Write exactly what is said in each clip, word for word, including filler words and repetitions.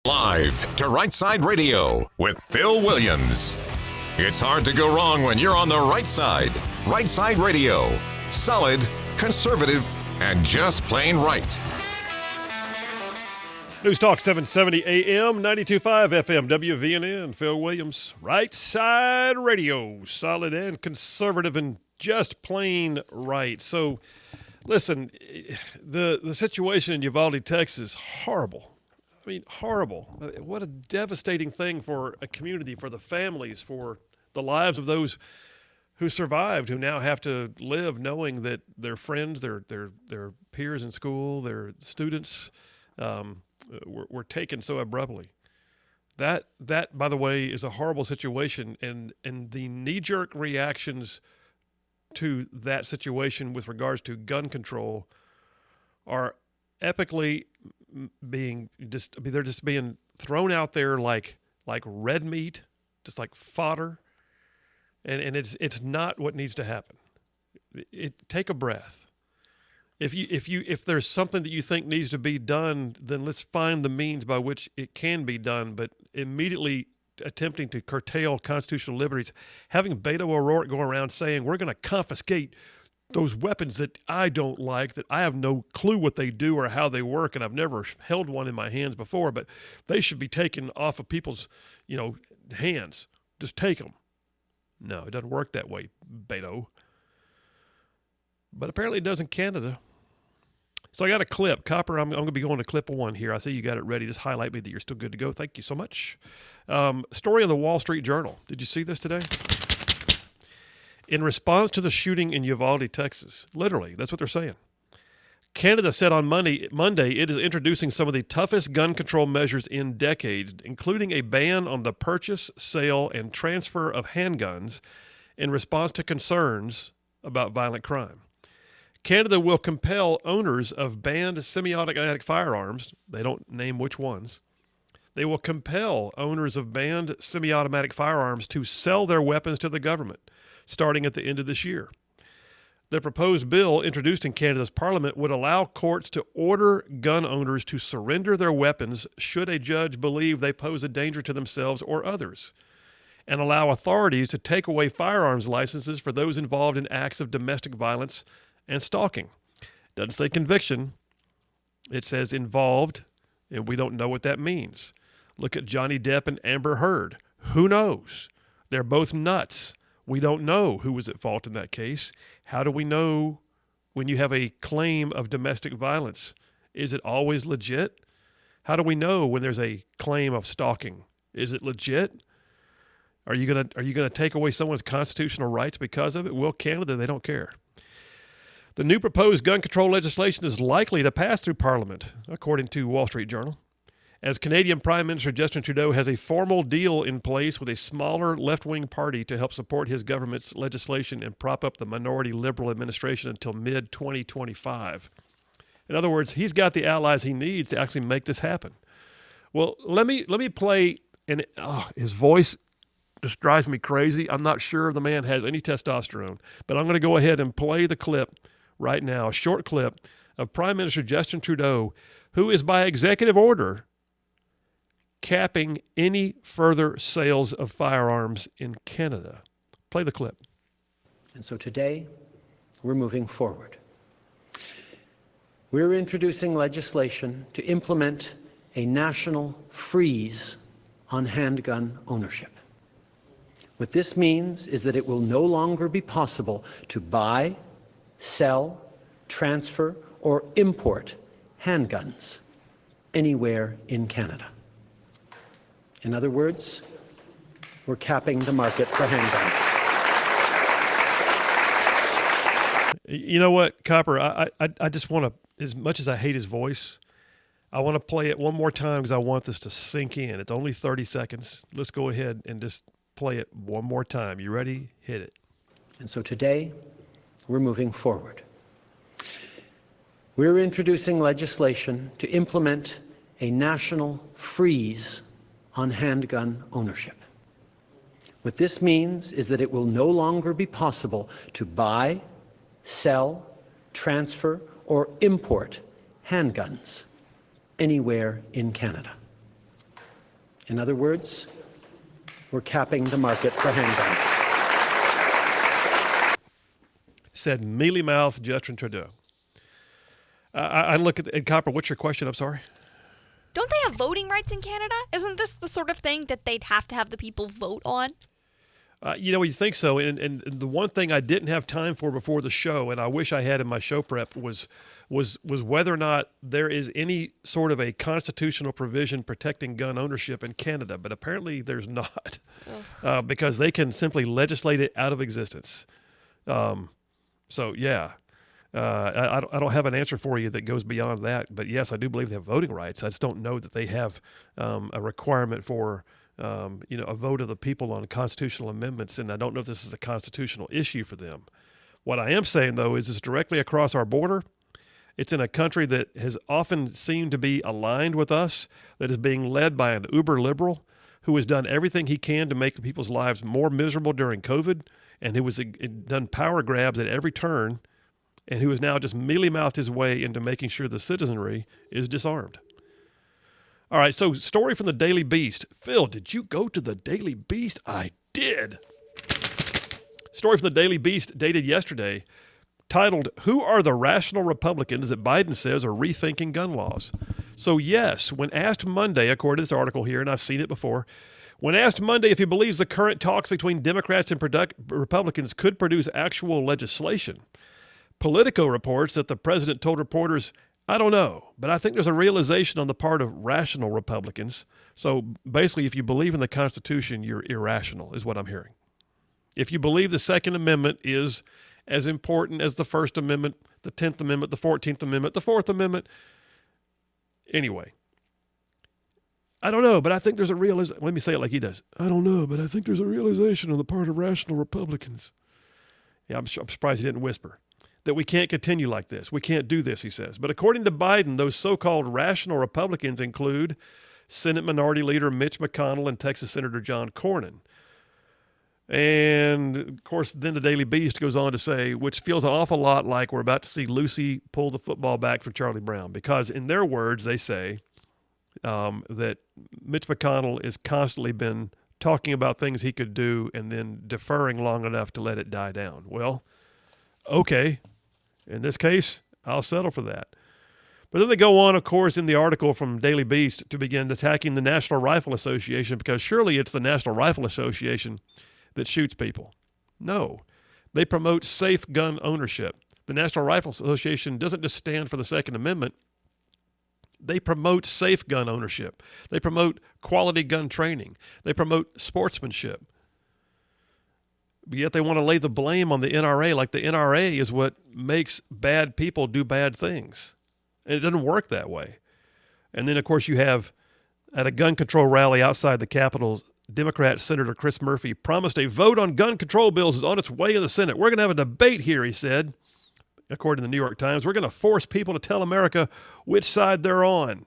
Live to Right Side Radio with Phil Williams. It's hard to go wrong when you're on the right side. Right Side Radio. Solid, conservative, and just plain right. News Talk seven seventy A M, ninety-two point five F M, W V N N. Phil Williams, Right Side Radio. Solid and conservative and just plain right. So, listen, the, the situation in Uvalde, Texas is horrible. I mean, horrible. What a devastating thing for a community, for the families, for the lives of those who survived, who now have to live knowing that their friends, their their their peers in school, their students um, were, were taken so abruptly. That, that, by the way, is a horrible situation, and, and the knee-jerk reactions to that situation with regards to gun control are epically being just, I mean, they're just being thrown out there like like red meat, just like fodder, and and it's it's not what needs to happen. It, it take a breath. If you if you if there's something that you think needs to be done, then let's find the means by which it can be done. But immediately attempting to curtail constitutional liberties, having Beto O'Rourke go around saying we're going to confiscate those weapons that I don't like, that I have no clue what they do or how they work, and I've never held one in my hands before, but they should be taken off of people's, you know, hands. Just take them. No, it doesn't work that way, Beto. But apparently it does in Canada. So I got a clip. Copper, I'm, I'm going to be going to clip one here. I see you got it ready. Just highlight me that you're still good to go. Thank you so much. Um, story of the Wall Street Journal. Did you see this today? In response to the shooting in Uvalde, Texas, literally, that's what they're saying. Canada said on Monday, Monday it is introducing some of the toughest gun control measures in decades, including a ban on the purchase, sale, and transfer of handguns in response to concerns about violent crime. Canada will compel owners of banned semi-automatic firearms, they don't name which ones, they will compel owners of banned semi-automatic firearms to sell their weapons to the government, starting at the end of this year. The proposed bill introduced in Canada's Parliament would allow courts to order gun owners to surrender their weapons should a judge believe they pose a danger to themselves or others, and allow authorities to take away firearms licenses for those involved in acts of domestic violence and stalking. Doesn't say conviction. It says involved, and we don't know what that means. Look at Johnny Depp and Amber Heard. Who knows? They're both nuts. We don't know who was at fault in that case. How do we know when you have a claim of domestic violence? Is it always legit? How do we know when there's a claim of stalking? Is it legit? Are you gonna are you gonna take away someone's constitutional rights because of it? Well, Canada, they don't care. The new proposed gun control legislation is likely to pass through Parliament, according to Wall Street Journal, as Canadian Prime Minister Justin Trudeau has a formal deal in place with a smaller left-wing party to help support his government's legislation and prop up the minority Liberal administration until mid twenty twenty-five. In other words, he's got the allies he needs to actually make this happen. Well, let me let me play, and oh, his voice just drives me crazy. I'm not sure the man has any testosterone, but I'm going to go ahead and play the clip right now, a short clip of Prime Minister Justin Trudeau, who is by executive order capping any further sales of firearms in Canada. Play the clip. And so today, we're moving forward. We're introducing legislation to implement a national freeze on handgun ownership. What this means is that it will no longer be possible to buy, sell, transfer, or import handguns anywhere in Canada. In other words, we're capping the market for handguns. You know what, Copper? I I, I just want to, as much as I hate his voice, I want to play it one more time because I want this to sink in. It's only thirty seconds. Let's go ahead and just play it one more time. You ready? Hit it. And so today, we're moving forward. We're introducing legislation to implement a national freeze on handgun ownership. What this means is that it will no longer be possible to buy, sell, transfer, or import handguns anywhere in Canada. In other words, we're capping the market for handguns. Said mealy-mouthed Justin Trudeau. Uh, I, I look at, and Copper, what's your question? I'm sorry. Don't they have voting rights in Canada? Isn't this the sort of thing that they'd have to have the people vote on? Uh, you know, you think so. And, and, and the one thing I didn't have time for before the show, and I wish I had in my show prep, was was was whether or not there is any sort of a constitutional provision protecting gun ownership in Canada. But apparently there's not, uh, because they can simply legislate it out of existence. Um, so, yeah. Uh, I, I don't have an answer for you that goes beyond that. But, yes, I do believe they have voting rights. I just don't know that they have um, a requirement for Um, you know, a vote of the people on constitutional amendments, and I don't know if this is a constitutional issue for them. What I am saying, though, is it's directly across our border. It's in a country that has often seemed to be aligned with us, that is being led by an uber liberal who has done everything he can to make people's lives more miserable during COVID, and who has done power grabs at every turn, and who has now just mealy-mouthed his way into making sure the citizenry is disarmed. All right, so story from the Daily Beast. Phil, did you go to the Daily Beast? I did. Story from the Daily Beast dated yesterday, titled, "Who are the rational Republicans that Biden says are rethinking gun laws?" So yes, when asked Monday, according to this article here, and I've seen it before, when asked Monday if he believes the current talks between Democrats and product- Republicans could produce actual legislation, Politico reports that the president told reporters, "I don't know, but I think there's a realization on the part of rational Republicans." So basically, if you believe in the Constitution, you're irrational, is what I'm hearing. If you believe the Second Amendment is as important as the First Amendment, the Tenth Amendment, the Fourteenth Amendment, the Fourth Amendment. Anyway, I don't know, but I think there's a realization. Let me say it like he does. I don't know, but I think there's a realization on the part of rational Republicans. Yeah, I'm, I'm surprised he didn't whisper. That we can't continue like this. We can't do this, he says. But according to Biden, those so-called rational Republicans include Senate Minority Leader Mitch McConnell and Texas Senator John Cornyn. And, of course, then the Daily Beast goes on to say, which feels an awful lot like we're about to see Lucy pull the football back for Charlie Brown. Because in their words, they say um, that Mitch McConnell has constantly been talking about things he could do and then deferring long enough to let it die down. Well, okay. In this case, I'll settle for that. But then they go on, of course, in the article from Daily Beast to begin attacking the National Rifle Association, because surely it's the National Rifle Association that shoots people. No, they promote safe gun ownership. The National Rifle Association doesn't just stand for the Second Amendment. They promote safe gun ownership. They promote quality gun training. They promote sportsmanship. But yet they want to lay the blame on the N R A, like the N R A is what makes bad people do bad things. And it doesn't work that way. And then, of course, you have, at a gun control rally outside the Capitol, Democrat Senator Chris Murphy promised a vote on gun control bills is on its way in the Senate. We're going to have a debate here, he said, according to the New York Times. We're going to force people to tell America which side they're on.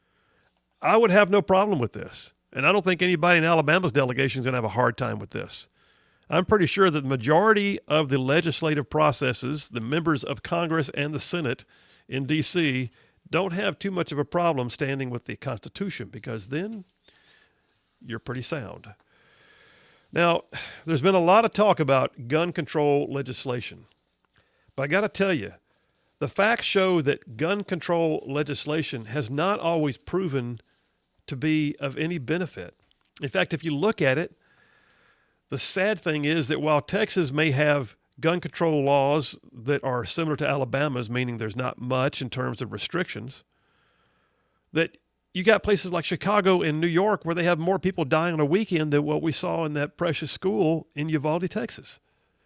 I would have no problem with this. And I don't think anybody in Alabama's delegation is going to have a hard time with this. I'm pretty sure that the majority of the legislative processes, the members of Congress and the Senate in D C, don't have too much of a problem standing with the Constitution, because then you're pretty sound. Now, there's been a lot of talk about gun control legislation. But I got to tell you, the facts show that gun control legislation has not always proven to be of any benefit. In fact, if you look at it, the sad thing is that while Texas may have gun control laws that are similar to Alabama's, meaning there's not much in terms of restrictions, that you got places like Chicago and New York where they have more people dying on a weekend than what we saw in that precious school in Uvalde, Texas.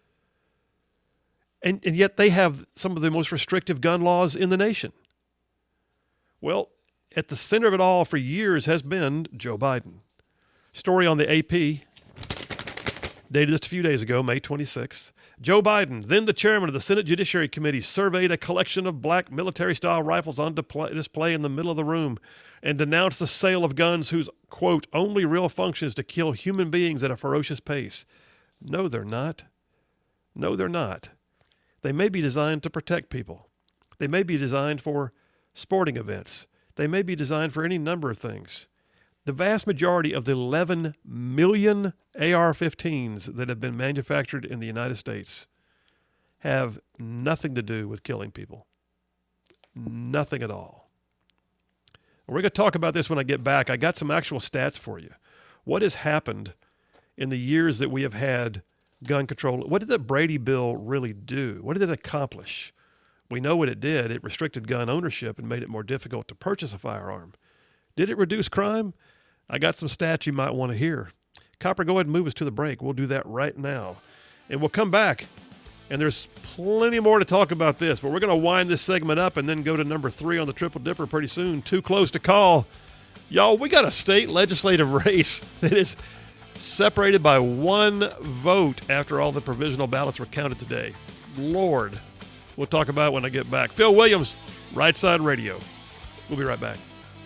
And, and yet they have some of the most restrictive gun laws in the nation. Well, at the center of it all for years has been Joe Biden. Story on the A P, dated just a few days ago, May twenty-sixth. Joe Biden, then the chairman of the Senate Judiciary Committee, surveyed a collection of black military-style rifles on display in the middle of the room and denounced the sale of guns whose, quote, only real function is to kill human beings at a ferocious pace. No, they're not. No, they're not. They may be designed to protect people. They may be designed for sporting events. They may be designed for any number of things. the vast majority of the eleven million A R fifteens that have been manufactured in the United States have nothing to do with killing people. Nothing at all. We're going to talk about this when I get back. I got some actual stats for you. What has happened in the years that we have had gun control? What did the Brady bill really do? What did it accomplish? We know what it did. It restricted gun ownership and made it more difficult to purchase a firearm. Did it reduce crime? I got some stats you might want to hear. Copper, go ahead and move us to the break. We'll do that right now. And we'll come back, and there's plenty more to talk about this, but we're going to wind this segment up and then go to number three on the Triple Dipper pretty soon. Too close to call. Y'all, we got a state legislative race that is separated by one vote after all the provisional ballots were counted today. Lord. We'll talk about it when I get back. Phil Williams, Right Side Radio. We'll be right back.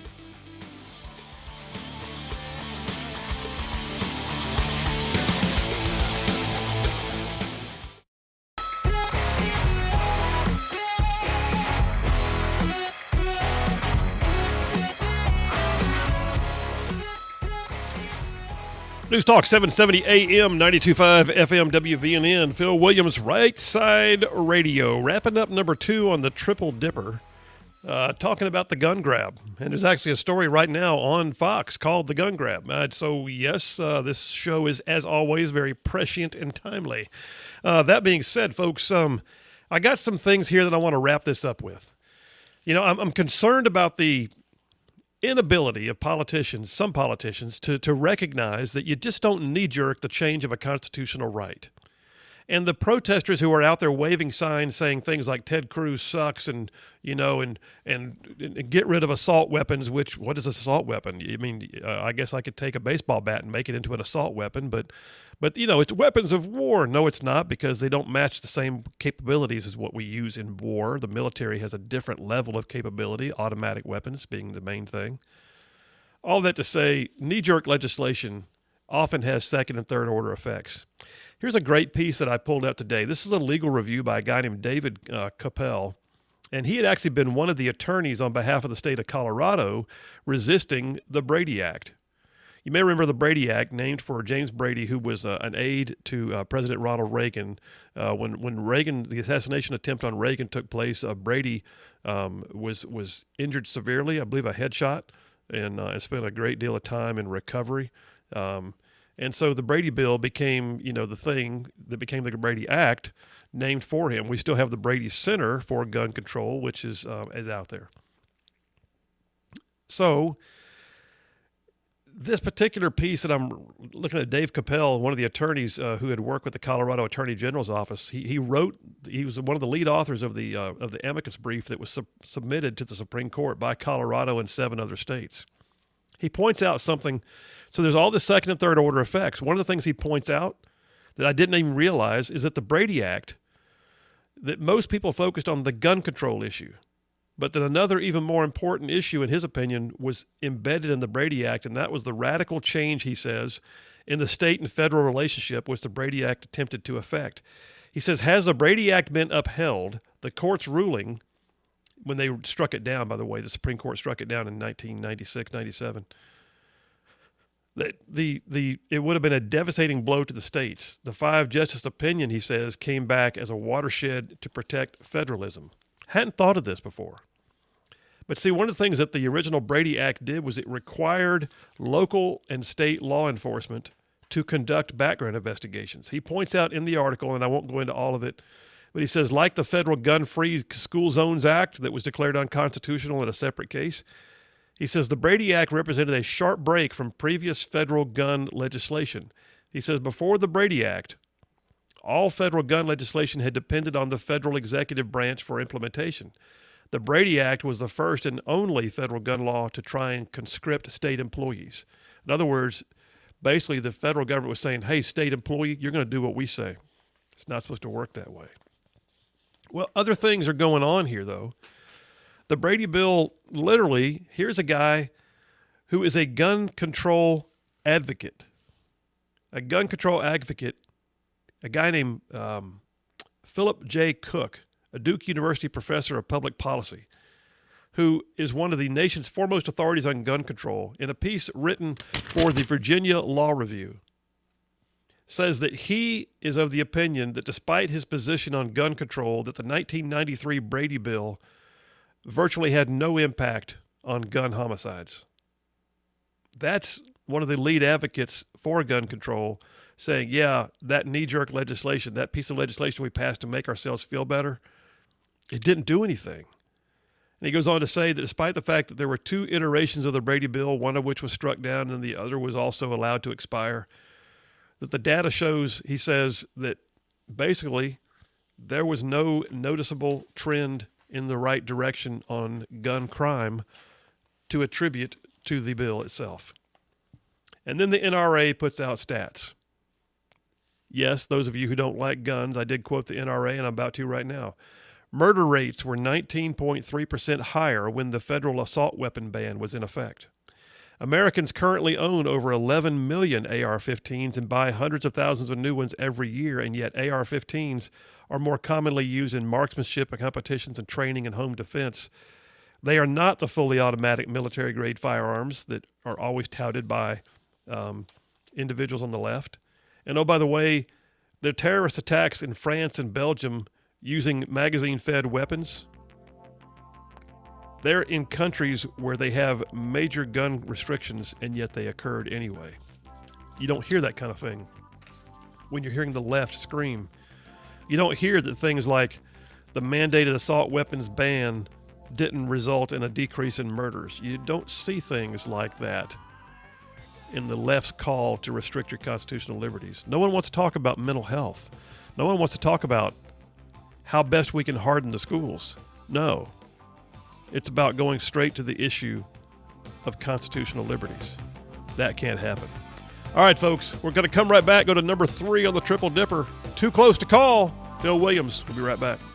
News Talk seven seventy A M, ninety-two point five F M W V N N. Phil Williams, Right Side Radio. Wrapping up number two on the Triple Dipper, uh, talking about the gun grab. And there's actually a story right now on Fox called The Gun Grab. Uh, so, yes, uh, this show is, as always, very prescient and timely. Uh, that being said, folks, um, I got some things here that I want to wrap this up with. You know, I'm, I'm concerned about the inability of politicians, some politicians, to, to recognize that you just don't knee-jerk the change of a constitutional right. And the protesters who are out there waving signs saying things like Ted Cruz sucks and, you know, and and, and get rid of assault weapons, which, what is an assault weapon? I mean, uh, I guess I could take a baseball bat and make it into an assault weapon, but, but, you know, it's weapons of war. No, it's not, because they don't match the same capabilities as what we use in war. The military has a different level of capability, automatic weapons being the main thing. All that to say, knee-jerk legislation often has second and third order effects. Here's a great piece that I pulled out today. This is a legal review by a guy named David uh, Capel, and he had actually been one of the attorneys on behalf of the state of Colorado resisting the Brady Act. You may remember the Brady Act, named for James Brady, who was uh, an aide to uh, President Ronald Reagan. Uh, when when Reagan, the assassination attempt on Reagan took place, uh, Brady um, was was injured severely, I believe a headshot, and, uh, and spent a great deal of time in recovery. Um, And so the Brady bill became, you know, the thing that became the Brady Act, named for him. We still have the Brady Center for Gun Control, which is uh, is out there. So this particular piece that I'm looking at, Dave Capel, one of the attorneys uh, who had worked with the Colorado Attorney General's office, he he wrote, he was one of the lead authors of the uh, of the amicus brief that was sub- submitted to the Supreme Court by Colorado and seven other states. He points out something. So there's all the second and third order effects. One of the things he points out that I didn't even realize is that the Brady Act, that most people focused on the gun control issue, but that another even more important issue, in his opinion, was embedded in the Brady Act, and that was the radical change, he says, in the state and federal relationship which the Brady Act attempted to effect. He says, has the Brady Act been upheld, the court's ruling, when they struck it down, by the way, the Supreme Court struck it down in nineteen ninety-six, ninety-seven, that the, the, it would have been a devastating blow to the states. The five justice opinion, he says, came back as a watershed to protect federalism. Hadn't thought of this before. But see, one of the things that the original Brady Act did was it required local and state law enforcement to conduct background investigations. He points out in the article, and I won't go into all of it, but he says, like the federal Gun-Free School Zones Act that was declared unconstitutional in a separate case, he says the Brady Act represented a sharp break from previous federal gun legislation. He says before the Brady Act, all federal gun legislation had depended on the federal executive branch for implementation. The Brady Act was the first and only federal gun law to try and conscript state employees. In other words, basically the federal government was saying, hey, state employee, you're going to do what we say. It's not supposed to work that way. Well, other things are going on here, though. The Brady bill, literally, here's a guy who is a gun control advocate. A gun control advocate, a guy named um, Philip J. Cook, a Duke University professor of public policy, who is one of the nation's foremost authorities on gun control, in a piece written for the Virginia Law Review, says that he is of the opinion that despite his position on gun control, that the nineteen ninety-three Brady Bill virtually had no impact on gun homicides. That's one of the lead advocates for gun control saying, yeah, that knee-jerk legislation, that piece of legislation we passed to make ourselves feel better, it didn't do anything. And he goes on to say that despite the fact that there were two iterations of the Brady Bill, one of which was struck down and the other was also allowed to expire, that the data shows, he says, that basically there was no noticeable trend in the right direction on gun crime to attribute to the bill itself. And then the N R A puts out stats. Yes, those of you who don't like guns, I did quote the N R A, and I'm about to right now. Murder rates were nineteen point three percent higher when the federal assault weapon ban was in effect. Americans currently own over eleven million A R fifteens and buy hundreds of thousands of new ones every year, and yet A R fifteens are more commonly used in marksmanship and competitions and training and home defense. They are not the fully automatic military-grade firearms that are always touted by um, individuals on the left. And oh, by the way, the terrorist attacks in France and Belgium using magazine-fed weapons, they're in countries where they have major gun restrictions, and yet they occurred anyway. You don't hear that kind of thing when you're hearing the left scream. You don't hear that things like the mandated assault weapons ban didn't result in a decrease in murders. You don't see things like that in the left's call to restrict your constitutional liberties. No one wants to talk about mental health. No one wants to talk about how best we can harden the schools. No. It's about going straight to the issue of constitutional liberties. That can't happen. All right, folks, we're going to come right back, go to number three on the Triple Dipper. Too close to call. Phil Williams. We'll be right back.